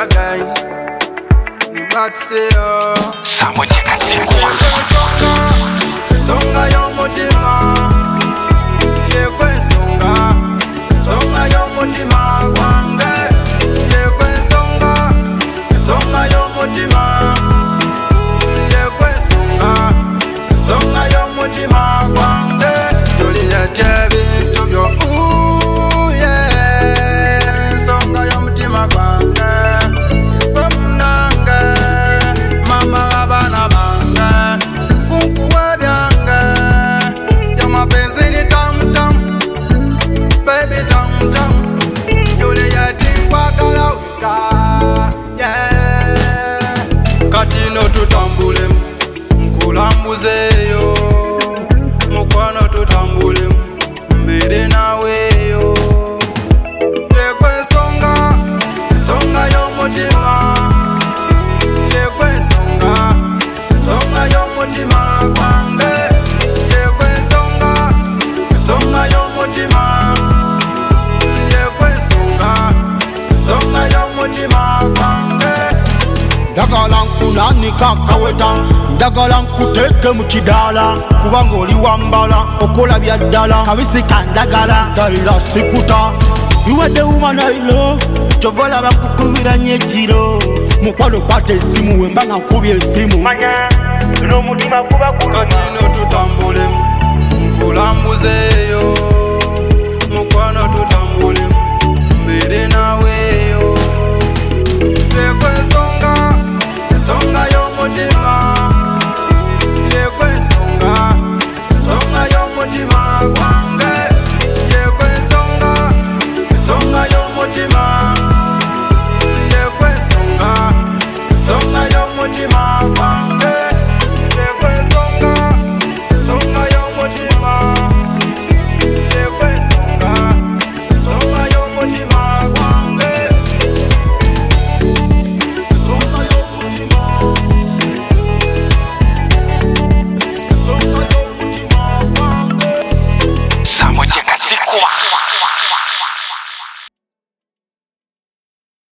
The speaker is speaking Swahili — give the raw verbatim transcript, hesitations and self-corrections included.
again. But say oh, Samo chikasikwa songa, songa yo mutima. Yekwe songa, songa yo mutima wange. Yekwe songa, songa yo mutima. Yekwe songa, songa yo mutima wange. Joli ya tebi tubyo ooh yeah. Songa yo mutima wange. Katino tutambule, mkulambuzeyo. Mukwano tutambule, mbere naweyo. Yekwe songa, songa yo mutima. Yekwe songa, songa yo mutima kwange. Yekwe songa, songa yo mutima. Yekwe songa, songa yo mutima kwange. Ndagala nkunanika kaweta, ndagala nkuteke mu kidala, kubanga oli wambala okola bya ddala, kabisika ndagala dayira sikuta. You are the woman I love, chovola bakukubira nye kiro. Mukwano kwate esimu wembanga nkubye esimu. Manya, no mutima kuba kuluma. Katino tutambule.